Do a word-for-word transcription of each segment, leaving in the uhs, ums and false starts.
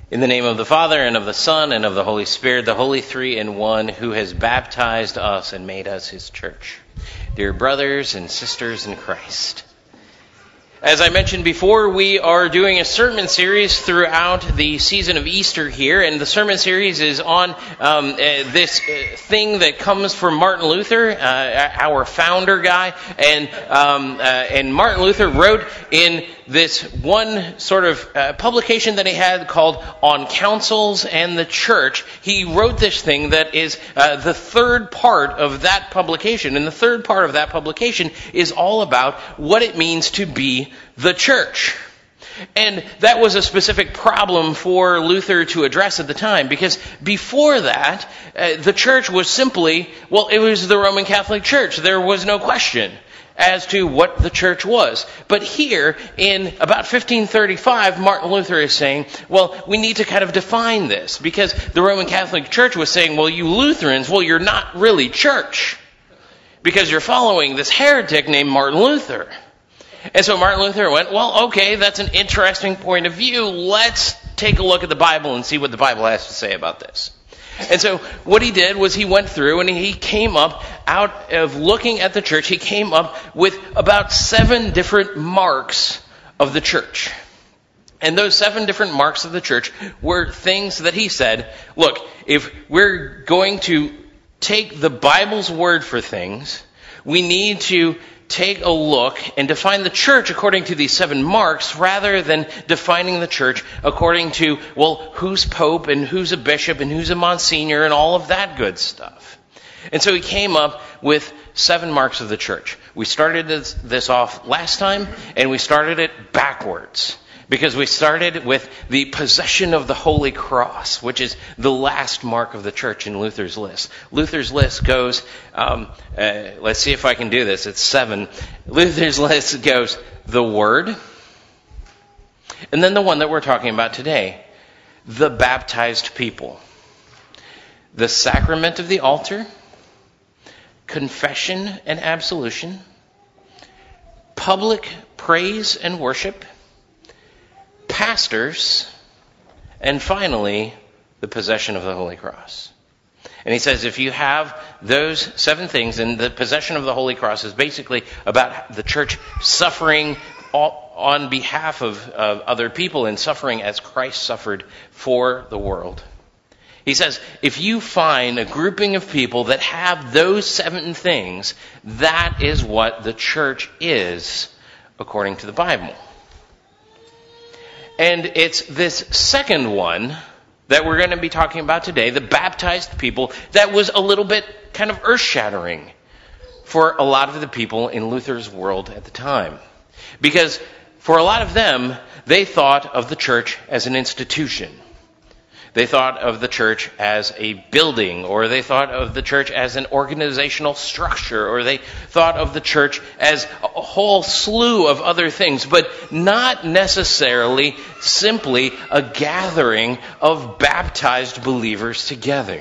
In the name of the Father, and of the Son, and of the Holy Spirit, the Holy Three in One, who has baptized us and made us his church. Dear brothers and sisters in Christ, as I mentioned before, we are doing a sermon series throughout the season of Easter here, and the sermon series is on um, uh, this uh, thing that comes from Martin Luther, uh, our founder guy, and um, uh, and Martin Luther wrote in this one sort of uh, publication that he had called On Councils and the Church. He wrote this thing that is uh, the third part of that publication, and the third part of that publication is all about what it means to be the church. And that was a specific problem for Luther to address at the time, because before that, uh, the church was simply, well, it was the Roman Catholic Church. There was no question as to what the church was. But here, in about fifteen thirty-five, Martin Luther is saying, well, we need to kind of define this, because the Roman Catholic Church was saying, well, you Lutherans, well, you're not really church, because you're following this heretic named Martin Luther. And so Martin Luther went, well, okay, that's an interesting point of view. Let's take a look at the Bible and see what the Bible has to say about this. And so what he did was he went through and he came up, out of looking at the church, he came up with about seven different marks of the church. And those seven different marks of the church were things that he said, look, if we're going to take the Bible's word for things, we need to take a look and define the church according to these seven marks, rather than defining the church according to, well, who's pope and who's a bishop and who's a monsignor and all of that good stuff. And so he came up with seven marks of the church. We started this, this off last time, and we started it backwards, because we started with the possession of the Holy Cross, which is the last mark of the church in Luther's list. Luther's list goes, um, uh, let's see if I can do this, it's seven. Luther's list goes the Word, and then the one that we're talking about today, the baptized people, the sacrament of the altar, confession and absolution, public praise and worship, pastors, and finally, the possession of the Holy Cross. And he says if you have those seven things, and the possession of the Holy Cross is basically about the church suffering on behalf of, of other people and suffering as Christ suffered for the world. He says if you find a grouping of people that have those seven things, that is what the church is according to the Bible. And it's this second one that we're going to be talking about today, the baptized people, that was a little bit kind of earth-shattering for a lot of the people in Luther's world at the time. Because for a lot of them, they thought of the church as an institution. They thought of the church as a building, or they thought of the church as an organizational structure, or they thought of the church as a whole slew of other things, but not necessarily simply a gathering of baptized believers together.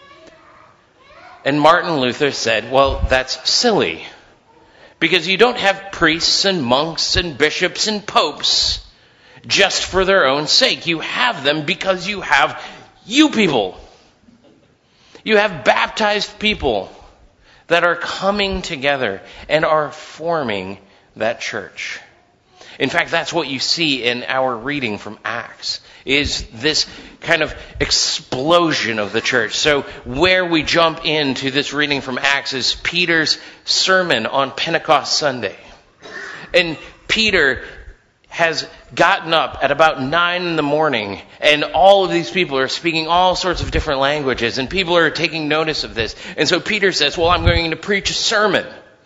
And Martin Luther said, well, that's silly, because you don't have priests and monks and bishops and popes just for their own sake. You have them because you have you people. You have baptized people that are coming together and are forming that church. In fact, that's what you see in our reading from Acts, is this kind of explosion of the church. So where we jump into this reading from Acts is Peter's sermon on Pentecost Sunday. And Peter has gotten up at about nine in the morning, and all of these people are speaking all sorts of different languages, and people are taking notice of this. And so Peter says, well, I'm going to preach a sermon.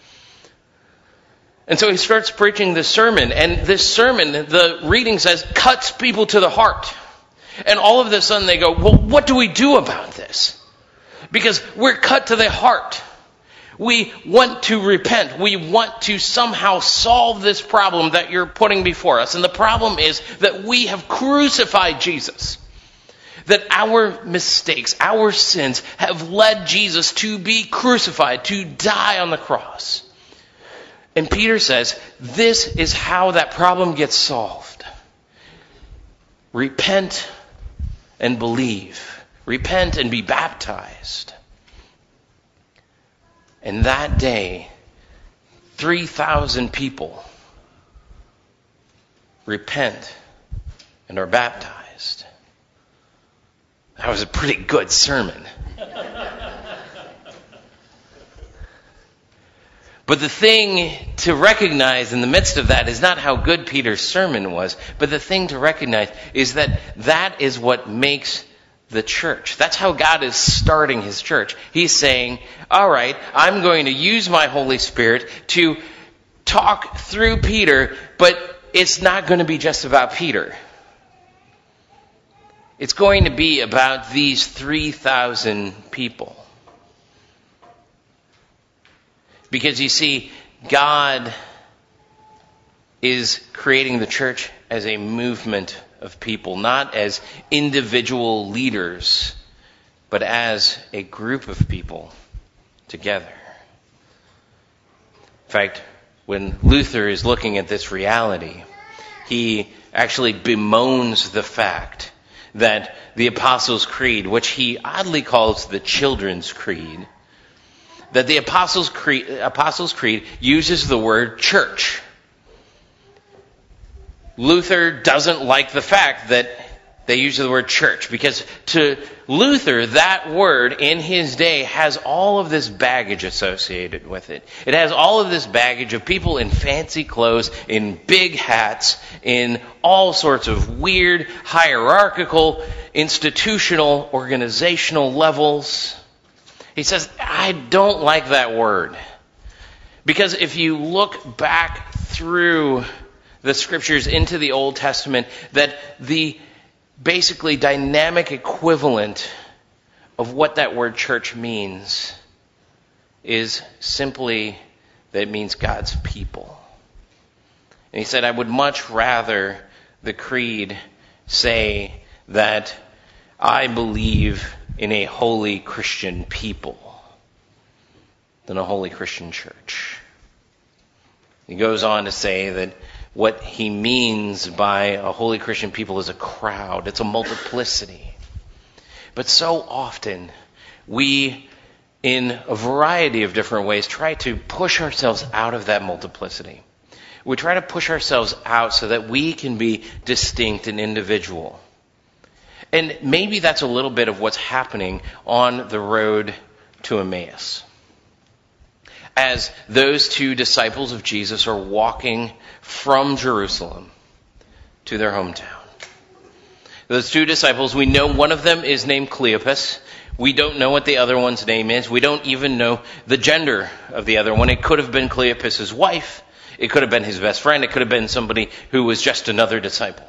And so he starts preaching this sermon, and this sermon, the reading says, cuts people to the heart. And all of a sudden they go, well, what do we do about this? Because we're cut to the heart. We want to repent. We want to somehow solve this problem that you're putting before us. And the problem is that we have crucified Jesus. That our mistakes, our sins have led Jesus to be crucified, to die on the cross. And Peter says, this is how that problem gets solved. Repent and believe. Repent and be baptized. And that day, three thousand people repent and are baptized. That was a pretty good sermon. But the thing to recognize in the midst of that is not how good Peter's sermon was, but the thing to recognize is that that is what makes the church. That's how God is starting his church. He's saying, all right, I'm going to use my Holy Spirit to talk through Peter, but it's not going to be just about Peter. It's going to be about these three thousand people. Because you see, God is creating the church as a movement of people, not as individual leaders, but as a group of people together. In fact, when Luther is looking at this reality, he actually bemoans the fact that the Apostles' Creed, which he oddly calls the Children's Creed, that the Apostles' Creed, Apostles' Creed uses the word church. Luther doesn't like the fact that they use the word church, because to Luther, that word in his day has all of this baggage associated with it. It has all of this baggage of people in fancy clothes, in big hats, in all sorts of weird, hierarchical, institutional, organizational levels. He says, I don't like that word. Because if you look back through the scriptures into the Old Testament, that the basically dynamic equivalent of what that word church means is simply that it means God's people. And he said, I would much rather the creed say that I believe in a holy Christian people than a holy Christian church. He goes on to say that what he means by a holy Christian people is a crowd. It's a multiplicity. But so often, we, in a variety of different ways, try to push ourselves out of that multiplicity. We try to push ourselves out so that we can be distinct and individual. And maybe that's a little bit of what's happening on the road to Emmaus. As those two disciples of Jesus are walking from Jerusalem to their hometown. Those two disciples, we know one of them is named Cleopas. We don't know what the other one's name is. We don't even know the gender of the other one. It could have been Cleopas's wife. It could have been his best friend. It could have been somebody who was just another disciple.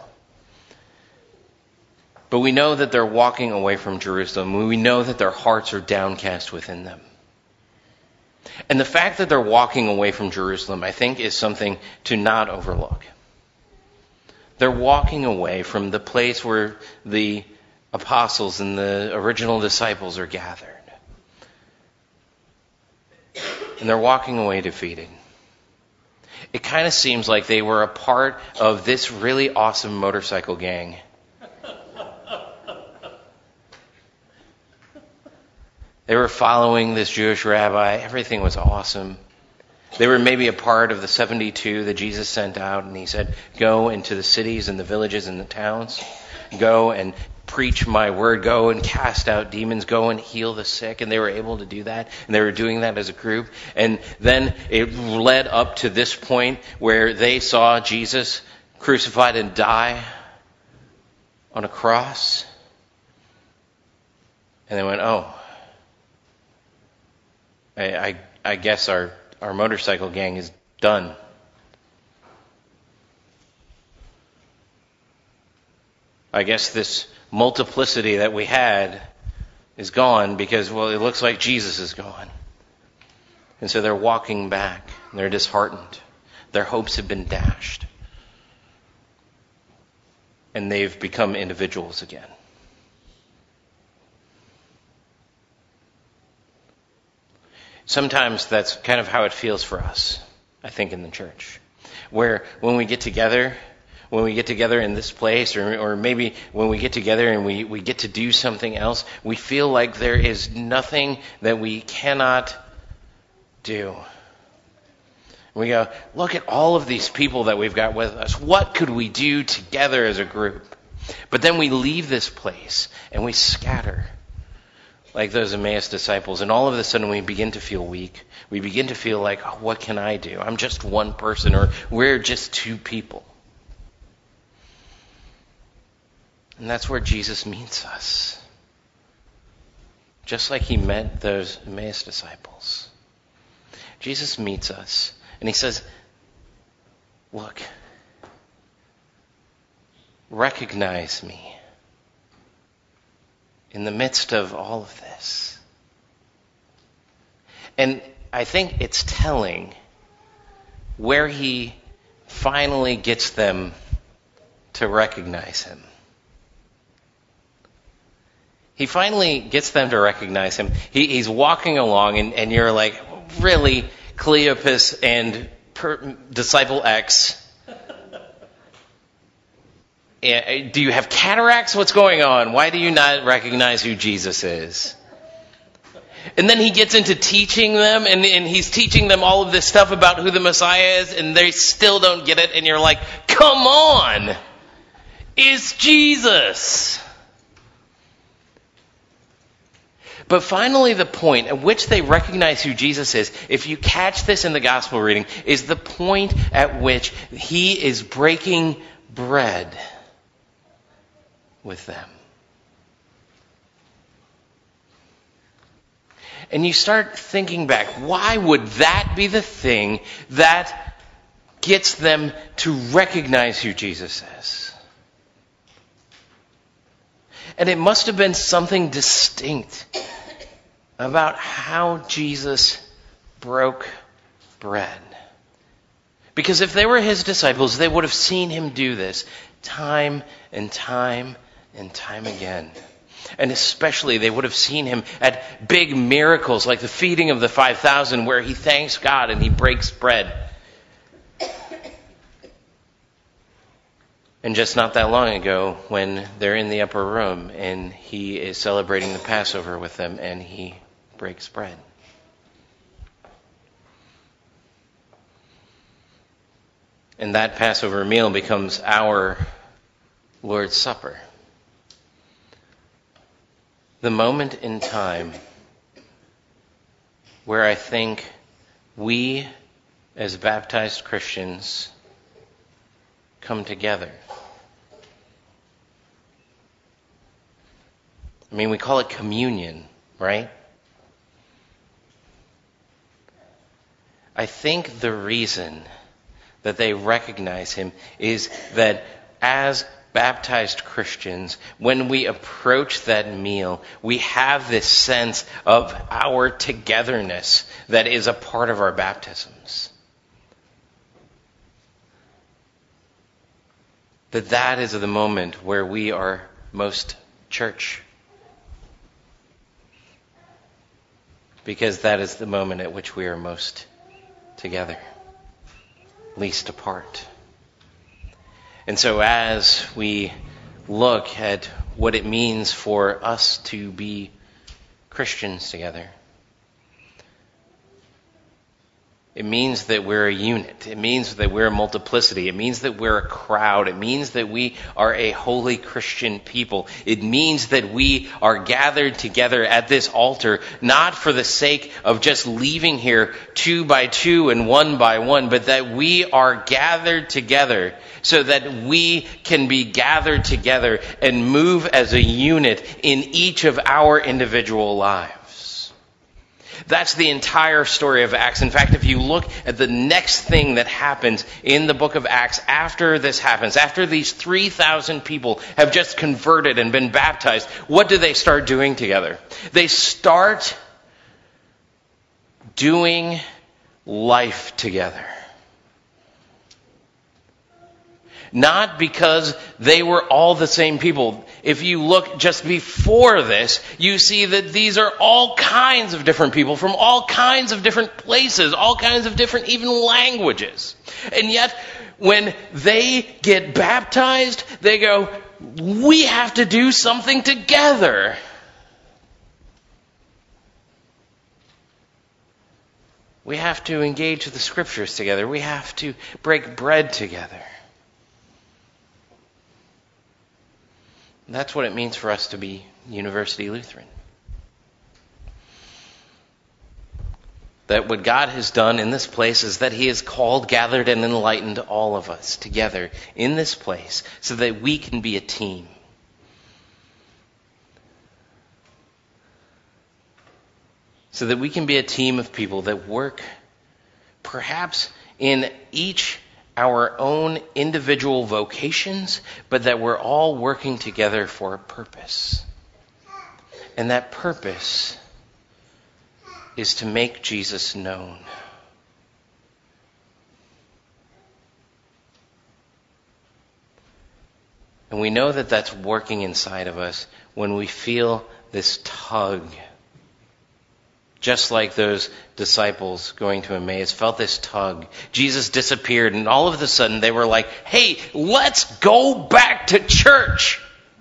But we know that they're walking away from Jerusalem. We know that their hearts are downcast within them. And the fact that they're walking away from Jerusalem, I think, is something to not overlook. They're walking away from the place where the apostles and the original disciples are gathered. And they're walking away defeated. It kind of seems like they were a part of this really awesome motorcycle gang. They were following this Jewish rabbi. Everything was awesome. They were maybe a part of the seventy-two that Jesus sent out, and he said, go into the cities and the villages and the towns. Go and preach my word. Go and cast out demons. Go and heal the sick. And they were able to do that. And they were doing that as a group. And then it led up to this point where they saw Jesus crucified and die on a cross. And they went, oh, I, I, I guess our, our motorcycle gang is done. I guess this multiplicity that we had is gone because, well, it looks like Jesus is gone. And so they're walking back. And they're disheartened. Their hopes have been dashed. And they've become individuals again. Sometimes that's kind of how it feels for us, I think, in the church. Where when we get together, when we get together in this place, or, or maybe when we get together and we, we get to do something else, we feel like there is nothing that we cannot do. We go, look at all of these people that we've got with us. What could we do together as a group? But then we leave this place and we scatter like those Emmaus disciples. And all of a sudden we begin to feel weak. We begin to feel like, oh, what can I do? I'm just one person, or we're just two people. And that's where Jesus meets us. Just like he met those Emmaus disciples. Jesus meets us. And he says, look, recognize me in the midst of all of this. And I think it's telling where he finally gets them to recognize him. He finally gets them to recognize him. He, he's walking along, and, and you're like, really, Cleopas and per, Disciple X? Do you have cataracts? What's going on? Why do you not recognize who Jesus is? And then he gets into teaching them, and, and he's teaching them all of this stuff about who the Messiah is, and they still don't get it, and you're like, come on! It's Jesus! But finally, the point at which they recognize who Jesus is, if you catch this in the gospel reading, is the point at which he is breaking bread with them. And you start thinking back, why would that be the thing that gets them to recognize who Jesus is? And it must have been something distinct about how Jesus broke bread. Because if they were his disciples, they would have seen him do this time and time and time again. And especially they would have seen him at big miracles like the feeding of the five thousand, where he thanks God and he breaks bread. And just not that long ago, when they're in the upper room and he is celebrating the Passover with them and he breaks bread. And that Passover meal becomes our Lord's Supper. The moment in time where I think we, as baptized Christians, come together. I mean, we call it communion, right? I think the reason that they recognize him is that as baptized Christians, when we approach that meal, we have this sense of our togetherness that is a part of our baptisms. That that is the moment where we are most church. Because that is the moment at which we are most together, least apart. And so as we look at what it means for us to be Christians together, it means that we're a unit. It means that we're a multiplicity. It means that we're a crowd. It means that we are a holy Christian people. It means that we are gathered together at this altar, not for the sake of just leaving here two by two and one by one, but that we are gathered together so that we can be gathered together and move as a unit in each of our individual lives. That's the entire story of Acts. In fact, if you look at the next thing that happens in the book of Acts after this happens, after these three thousand people have just converted and been baptized, what do they start doing together? They start doing life together. Not because they were all the same people. if you look just before this, you see that these are all kinds of different people from all kinds of different places, all kinds of different even languages. And yet, when they get baptized, they go, we have to do something together. We have to engage the scriptures together. We have to break bread together. That's what it means for us to be University Lutheran. That what God has done in this place is that He has called, gathered, and enlightened all of us together in this place so that we can be a team. So that we can be a team of people that work perhaps in each our own individual vocations, but that we're all working together for a purpose. And that purpose is to make Jesus known. And we know that that's working inside of us when we feel this tug. Just like those disciples going to Emmaus felt this tug. Jesus disappeared, and all of a sudden they were like, hey, let's go back to church.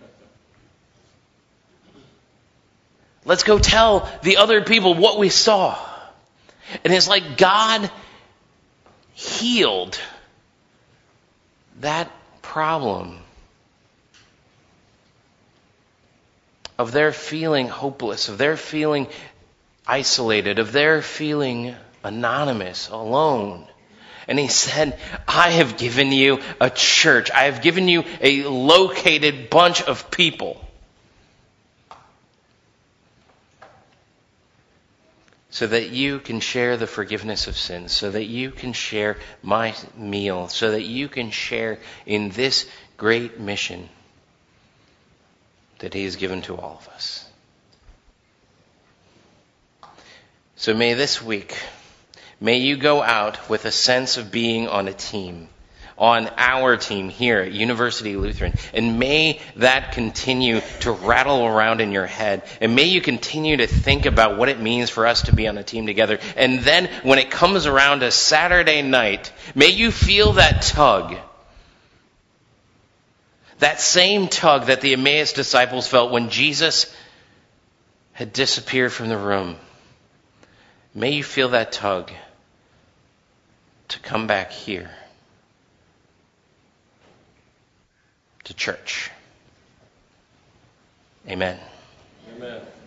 Let's go tell the other people what we saw. And it's like God healed that problem of their feeling hopeless, of their feeling isolated, of their feeling anonymous, alone. And He said, I have given you a church. I have given you a located bunch of people so that you can share the forgiveness of sins, so that you can share my meal, so that you can share in this great mission that He has given to all of us. So may this week, may you go out with a sense of being on a team, on our team here at University Lutheran. And may that continue to rattle around in your head. And may you continue to think about what it means for us to be on a team together. And then when it comes around to Saturday night, may you feel that tug. That same tug that the Emmaus disciples felt when Jesus had disappeared from the room. May you feel that tug to come back here to church. Amen. Amen.